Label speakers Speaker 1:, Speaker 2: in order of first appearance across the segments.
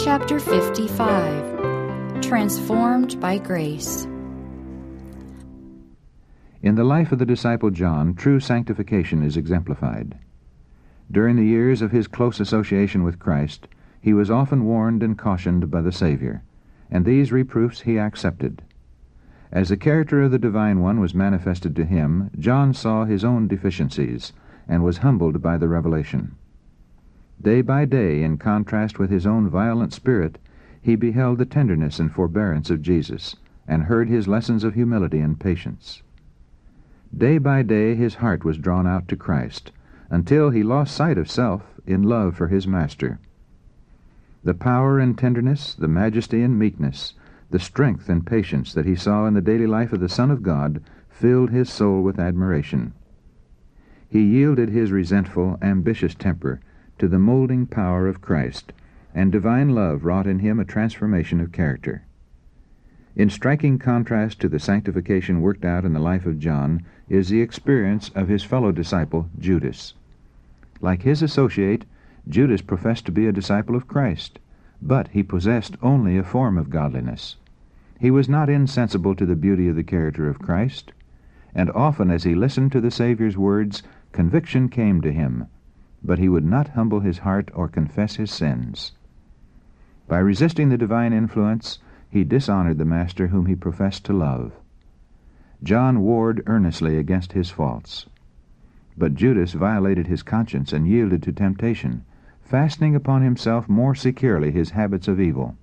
Speaker 1: chapter 55, Transformed by Grace.
Speaker 2: In the life of the disciple John, true sanctification is exemplified. During the years of his close association with Christ, he was often warned and cautioned by the Savior, and these reproofs he accepted. As the character of the Divine One was manifested to him, John saw his own deficiencies, and was humbled by the revelation. Day by day, in contrast with his own violent spirit, he beheld the tenderness and forbearance of Jesus, and heard his lessons of humility and patience. Day by day his heart was drawn out to Christ, until he lost sight of self in love for his Master. The power and tenderness, the majesty and meekness, the strength and patience that he saw in the daily life of the Son of God filled his soul with admiration. He yielded his resentful, ambitious temper to the molding power of Christ, and divine love wrought in him a transformation of character. In striking contrast to the sanctification worked out in the life of John is the experience of his fellow disciple, Judas. Like his associate, Judas professed to be a disciple of Christ, but he possessed only a form of godliness. He was not insensible to the beauty of the character of Christ, and often as he listened to the Savior's words, conviction came to him, but he would not humble his heart or confess his sins. By resisting the divine influence, he dishonored the Master whom he professed to love. John warred earnestly against his faults, but Judas violated his conscience and yielded to temptation, fastening upon himself more securely his habits of evil.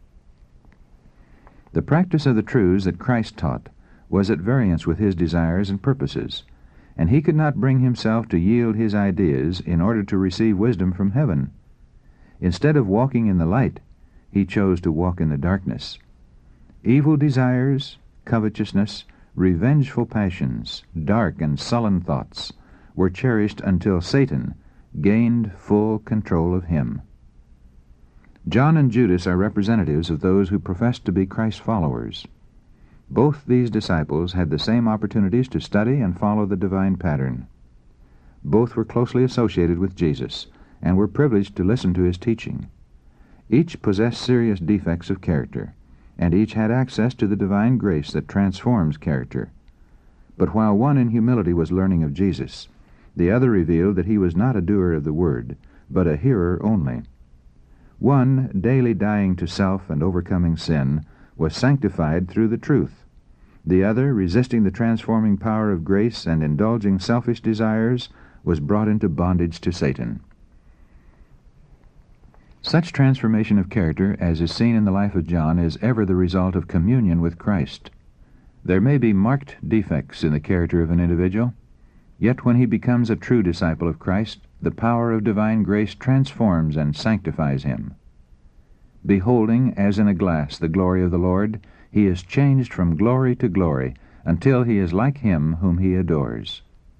Speaker 2: The practice of the truths that Christ taught was at variance with his desires and purposes, and he could not bring himself to yield his ideas in order to receive wisdom from heaven. Instead of walking in the light, he chose to walk in the darkness. Evil desires, covetousness, revengeful passions, dark and sullen thoughts were cherished until Satan gained full control of him. John and Judas are representatives of those who professed to be Christ's followers. Both these disciples had the same opportunities to study and follow the divine pattern. Both were closely associated with Jesus, and were privileged to listen to his teaching. Each possessed serious defects of character, and each had access to the divine grace that transforms character. But while one in humility was learning of Jesus, the other revealed that he was not a doer of the word, but a hearer only. One, daily dying to self and overcoming sin, was sanctified through the truth. The other, resisting the transforming power of grace and indulging selfish desires, was brought into bondage to Satan. Such transformation of character as is seen in the life of John is ever the result of communion with Christ. There may be marked defects in the character of an individual, yet when he becomes a true disciple of Christ, the power of divine grace transforms and sanctifies him. Beholding, as in a glass, the glory of the Lord, he is changed from glory to glory, until he is like him whom he adores.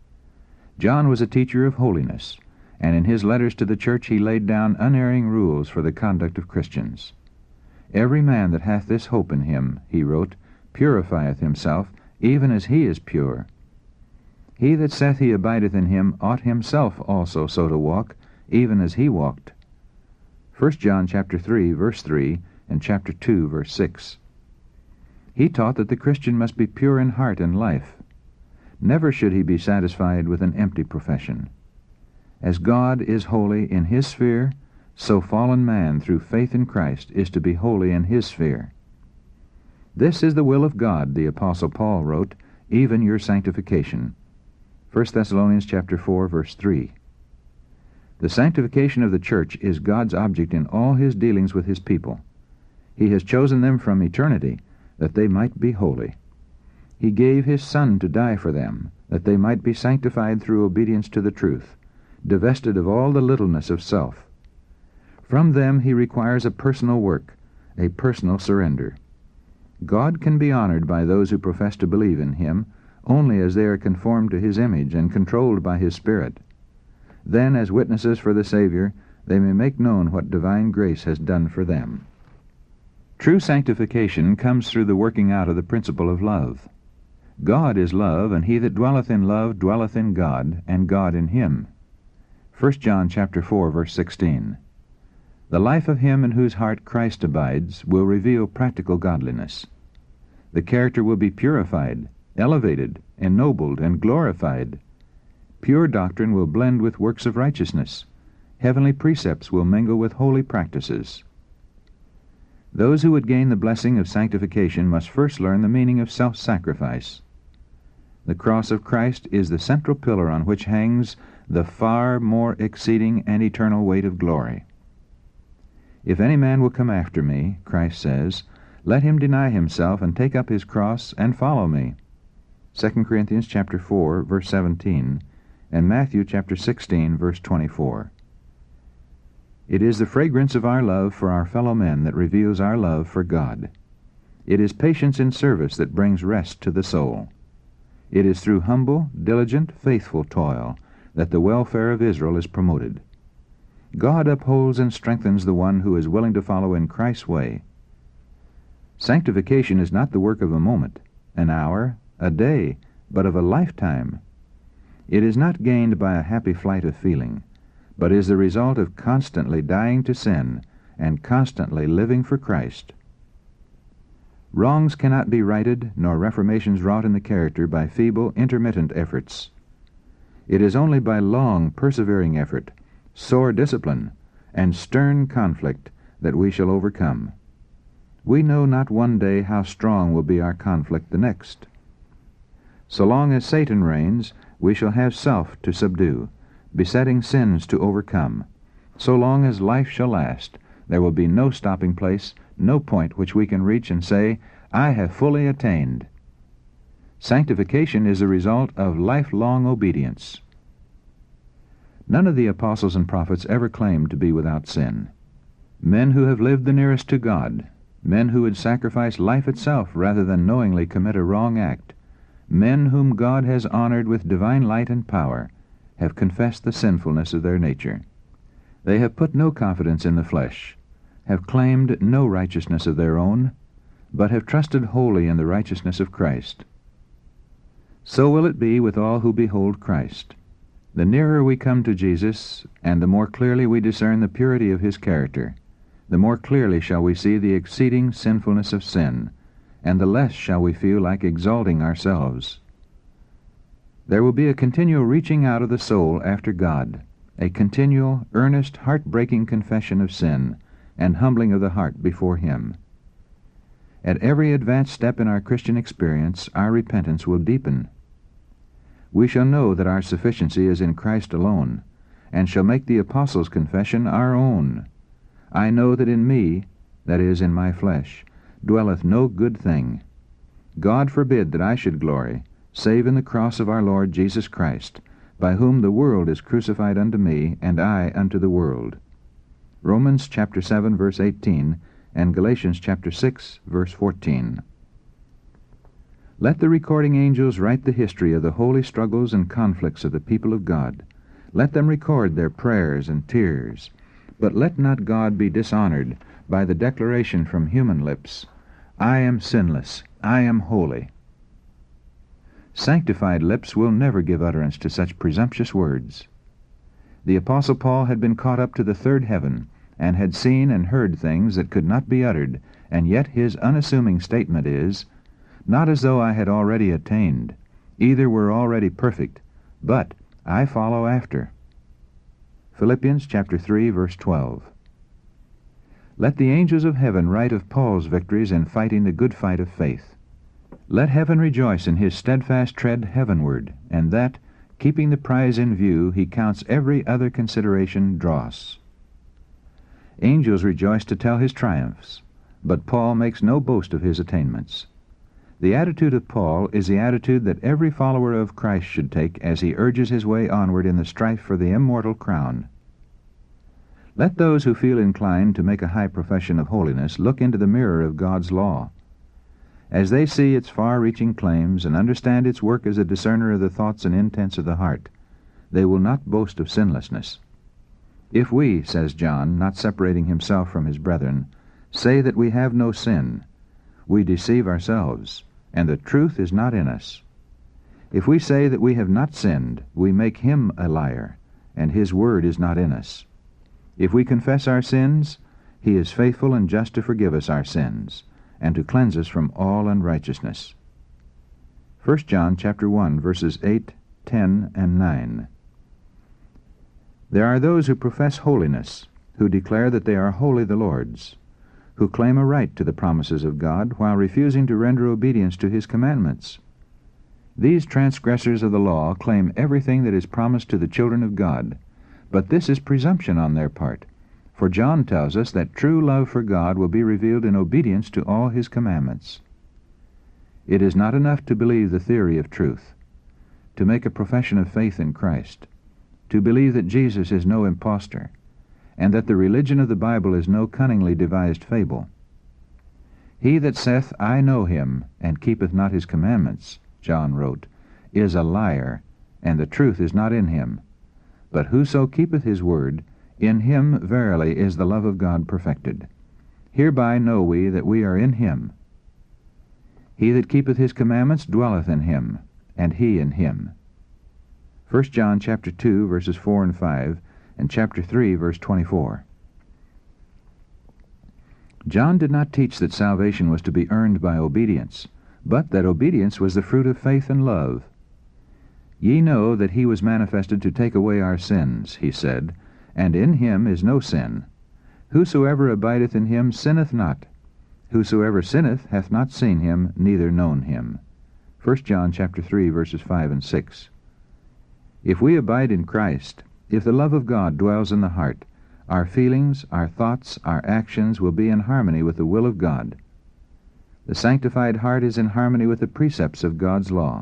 Speaker 2: John was a teacher of holiness, and in his letters to the church he laid down unerring rules for the conduct of Christians. Every man that hath this hope in him, he wrote, purifieth himself, even as he is pure. He that saith he abideth in him ought himself also so to walk, even as he walked. 1 John chapter 3, verse 3, and chapter 2, verse 6. He taught that the Christian must be pure in heart and life. Never should he be satisfied with an empty profession. As God is holy in his sphere, so fallen man through faith in Christ is to be holy in his sphere. This is the will of God, the Apostle Paul wrote, even your sanctification. 1 Thessalonians chapter 4, verse 3. The sanctification of the church is God's object in all his dealings with his people. He has chosen them from eternity that they might be holy. He gave his Son to die for them, that they might be sanctified through obedience to the truth, divested of all the littleness of self. From them he requires a personal work, a personal surrender. God can be honored by those who profess to believe in him only as they are conformed to his image and controlled by his Spirit. Then, as witnesses for the Savior, they may make known what divine grace has done for them. True sanctification comes through the working out of the principle of love. God is love, and he that dwelleth in love dwelleth in God, and God in him. 1 John chapter 4, verse 16. The life of him in whose heart Christ abides will reveal practical godliness. The character will be purified, elevated, ennobled, and glorified. Pure doctrine will blend with works of righteousness. Heavenly precepts will mingle with holy practices. Those who would gain the blessing of sanctification must first learn the meaning of self-sacrifice. The cross of Christ is the central pillar on which hangs the far more exceeding and eternal weight of glory. If any man will come after me, Christ says, let him deny himself and take up his cross and follow me. 2 Corinthians chapter 4, verse 17, and Matthew chapter 16, verse 24. It is the fragrance of our love for our fellow men that reveals our love for God. It is patience in service that brings rest to the soul. It is through humble, diligent, faithful toil that the welfare of Israel is promoted. God upholds and strengthens the one who is willing to follow in Christ's way. Sanctification is not the work of a moment, an hour, a day, but of a lifetime. It is not gained by a happy flight of feeling, but is the result of constantly dying to sin and constantly living for Christ. Wrongs cannot be righted, nor reformations wrought in the character by feeble, intermittent efforts. It is only by long, persevering effort, sore discipline, and stern conflict that we shall overcome. We know not one day how strong will be our conflict the next. So long as Satan reigns, we shall have self to subdue, besetting sins to overcome. So long as life shall last, there will be no stopping place, no point which we can reach and say, I have fully attained. Sanctification is the result of lifelong obedience. None of the apostles and prophets ever claimed to be without sin. Men who have lived the nearest to God, men who would sacrifice life itself rather than knowingly commit a wrong act, men whom God has honored with divine light and power, have confessed the sinfulness of their nature. They have put no confidence in the flesh, have claimed no righteousness of their own, but have trusted wholly in the righteousness of Christ. So will it be with all who behold Christ. The nearer we come to Jesus, and the more clearly we discern the purity of his character, the more clearly shall we see the exceeding sinfulness of sin, and the less shall we feel like exalting ourselves. There will be a continual reaching out of the soul after God, a continual, earnest, heart-breaking confession of sin, and humbling of the heart before him. At every advanced step in our Christian experience, our repentance will deepen. We shall know that our sufficiency is in Christ alone, and shall make the Apostles' confession our own. I know that in me, that is, in my flesh, dwelleth no good thing. God forbid that I should glory, save in the cross of our Lord Jesus Christ, by whom the world is crucified unto me, and I unto the world. Romans chapter 7, verse 18, and Galatians chapter 6, verse 14. Let the recording angels write the history of the holy struggles and conflicts of the people of God. Let them record their prayers and tears. But let not God be dishonored by the declaration from human lips, I am sinless, I am holy. Sanctified lips will never give utterance to such presumptuous words. The Apostle Paul had been caught up to the third heaven, and had seen and heard things that could not be uttered, and yet his unassuming statement is, not as though I had already attained, either were already perfect, but I follow after. Philippians chapter 3, verse 12. Let the angels of heaven write of Paul's victories in fighting the good fight of faith. Let heaven rejoice in his steadfast tread heavenward, and that, keeping the prize in view, he counts every other consideration dross. Angels rejoice to tell his triumphs, but Paul makes no boast of his attainments. The attitude of Paul is the attitude that every follower of Christ should take as he urges his way onward in the strife for the immortal crown. Let those who feel inclined to make a high profession of holiness look into the mirror of God's law. As they see its far-reaching claims and understand its work as a discerner of the thoughts and intents of the heart, they will not boast of sinlessness. If we, says John, not separating himself from his brethren, say that we have no sin, we deceive ourselves, and the truth is not in us. If we say that we have not sinned, we make him a liar, and his word is not in us. If we confess our sins, He is faithful and just to forgive us our sins, and to cleanse us from all unrighteousness. 1 John chapter 1, verses 8, 10, and 9. There are those who profess holiness, who declare that they are wholly the Lord's, who claim a right to the promises of God while refusing to render obedience to His commandments. These transgressors of the law claim everything that is promised to the children of God, but this is presumption on their part, for John tells us that true love for God will be revealed in obedience to all His commandments. It is not enough to believe the theory of truth, to make a profession of faith in Christ, to believe that Jesus is no impostor, and that the religion of the Bible is no cunningly devised fable. He that saith, I know him, and keepeth not his commandments, John wrote, is a liar, and the truth is not in him. But whoso keepeth his word, in him verily is the love of God perfected. Hereby know we that we are in him. He that keepeth his commandments dwelleth in him, and he in him. 1 John chapter 2, verses 4 and 5, and chapter 3, verse 24. John did not teach that salvation was to be earned by obedience, but that obedience was the fruit of faith and love. Ye know that he was manifested to take away our sins, he said, and in him is no sin. Whosoever abideth in him sinneth not. Whosoever sinneth hath not seen him, neither known him. 1 John chapter 3, verses 5 and 6. If we abide in Christ, if the love of God dwells in the heart, our feelings, our thoughts, our actions will be in harmony with the will of God. The sanctified heart is in harmony with the precepts of God's law.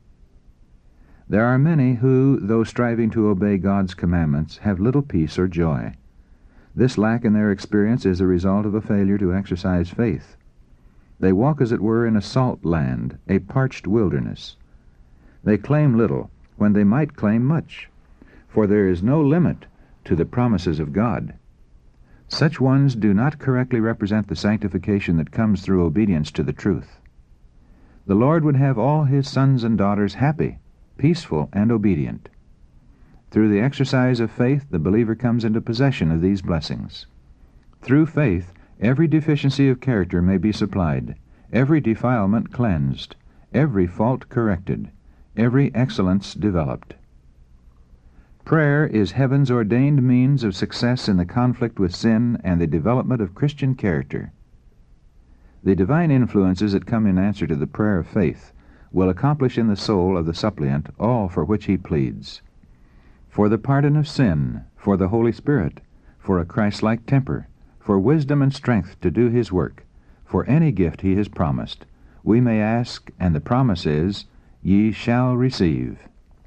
Speaker 2: There are many who, though striving to obey God's commandments, have little peace or joy. This lack in their experience is the result of a failure to exercise faith. They walk, as it were, in a salt land, a parched wilderness. They claim little when they might claim much, for there is no limit to the promises of God. Such ones do not correctly represent the sanctification that comes through obedience to the truth. The Lord would have all His sons and daughters happy, peaceful, and obedient. Through the exercise of faith, the believer comes into possession of these blessings. Through faith, every deficiency of character may be supplied, every defilement cleansed, every fault corrected, every excellence developed. Prayer is heaven's ordained means of success in the conflict with sin and the development of Christian character. The divine influences that come in answer to the prayer of faith will accomplish in the soul of the suppliant all for which he pleads. For the pardon of sin, for the Holy Spirit, for a Christ-like temper, for wisdom and strength to do His work, for any gift He has promised, we may ask, and the promise is, Ye shall receive.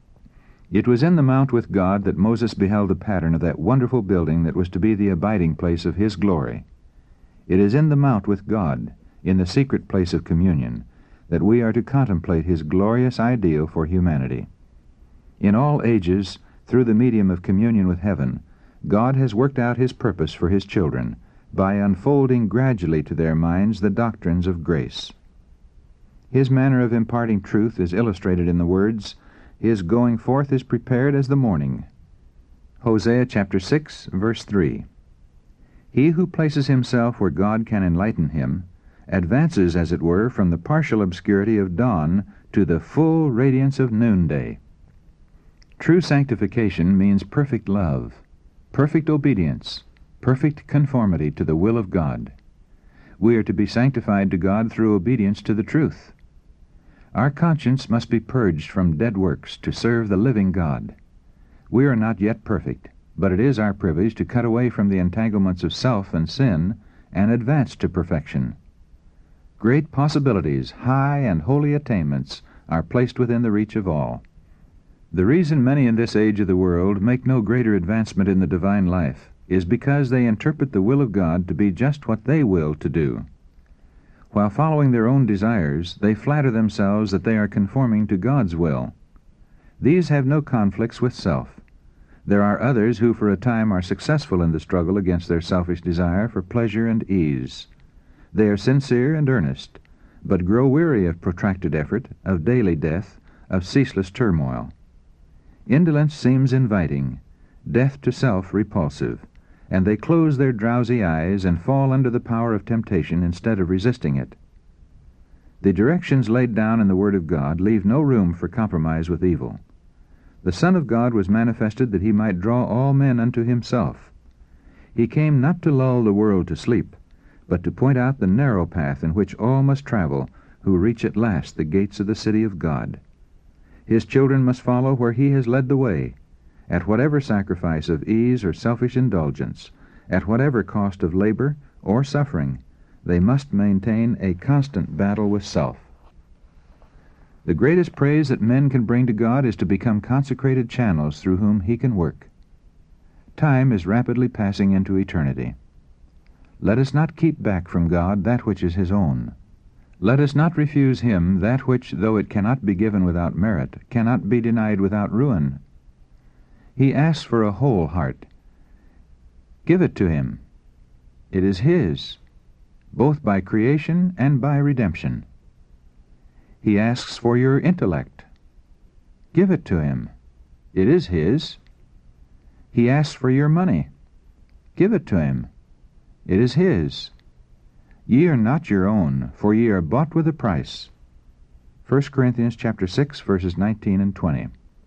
Speaker 2: It was in the mount with God that Moses beheld a pattern of that wonderful building that was to be the abiding place of His glory. It is in the mount with God, in the secret place of communion, that we are to contemplate His glorious ideal for humanity. In all ages, through the medium of communion with heaven, God has worked out His purpose for His children by unfolding gradually to their minds the doctrines of grace. His manner of imparting truth is illustrated in the words, His going forth is prepared as the morning. Hosea chapter 6, verse 3. He who places himself where God can enlighten him advances, as it were, from the partial obscurity of dawn to the full radiance of noonday. True sanctification means perfect love, perfect obedience, perfect conformity to the will of God. We are to be sanctified to God through obedience to the truth. Our conscience must be purged from dead works to serve the living God. We are not yet perfect, but it is our privilege to cut away from the entanglements of self and sin and advance to perfection. Great possibilities, high and holy attainments, are placed within the reach of all. The reason many in this age of the world make no greater advancement in the divine life is because they interpret the will of God to be just what they will to do. While following their own desires, they flatter themselves that they are conforming to God's will. These have no conflicts with self. There are others who for a time are successful in the struggle against their selfish desire for pleasure and ease. They are sincere and earnest, but grow weary of protracted effort, of daily death, of ceaseless turmoil. Indolence seems inviting, death to self repulsive, and they close their drowsy eyes and fall under the power of temptation instead of resisting it. The directions laid down in the Word of God leave no room for compromise with evil. The Son of God was manifested that he might draw all men unto himself. He came not to lull the world to sleep, but to point out the narrow path in which all must travel who reach at last the gates of the city of God. His children must follow where he has led the way, at whatever sacrifice of ease or selfish indulgence, at whatever cost of labor or suffering. They must maintain a constant battle with self. The greatest praise that men can bring to God is to become consecrated channels through whom he can work. Time is rapidly passing into eternity. Let us not keep back from God that which is his own. Let us not refuse him that which, though it cannot be given without merit, cannot be denied without ruin. He asks for a whole heart. Give it to him. It is his, both by creation and by redemption. He asks for your intellect. Give it to him. It is his. He asks for your money. Give it to him. It is his. Ye are not your own, for ye are bought with a price. 1 Corinthians chapter 6, verses 19 and 20.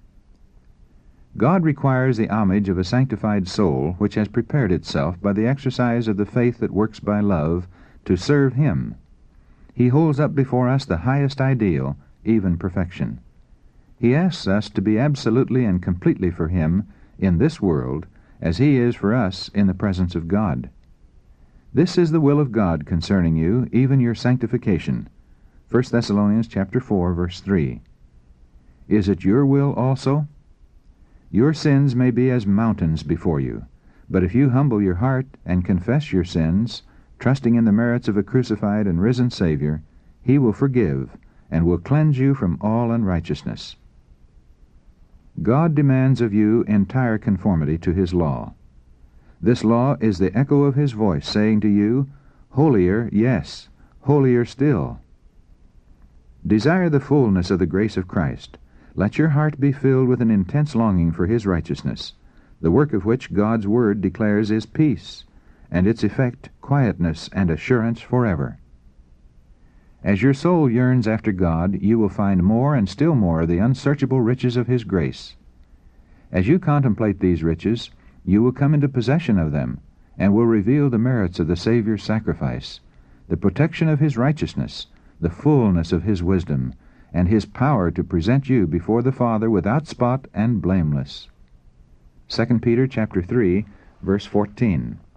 Speaker 2: God requires the homage of a sanctified soul which has prepared itself by the exercise of the faith that works by love to serve him. He holds up before us the highest ideal, even perfection. He asks us to be absolutely and completely for him in this world as he is for us in the presence of God. This is the will of God concerning you, even your sanctification. 1 Thessalonians chapter 4, verse 3. Is it your will also? Your sins may be as mountains before you, but if you humble your heart and confess your sins, trusting in the merits of a crucified and risen Savior, he will forgive and will cleanse you from all unrighteousness. God demands of you entire conformity to his law. This law is the echo of his voice saying to you, holier, yes, holier still. Desire the fullness of the grace of Christ. Let your heart be filled with an intense longing for his righteousness, the work of which God's word declares is peace, and its effect quietness and assurance forever. As your soul yearns after God, you will find more and still more of the unsearchable riches of his grace. As you contemplate these riches, you will come into possession of them, and will reveal the merits of the Savior's sacrifice, the protection of his righteousness, the fullness of his wisdom, and his power to present you before the Father without spot and blameless. 2 Peter chapter 3, verse 14.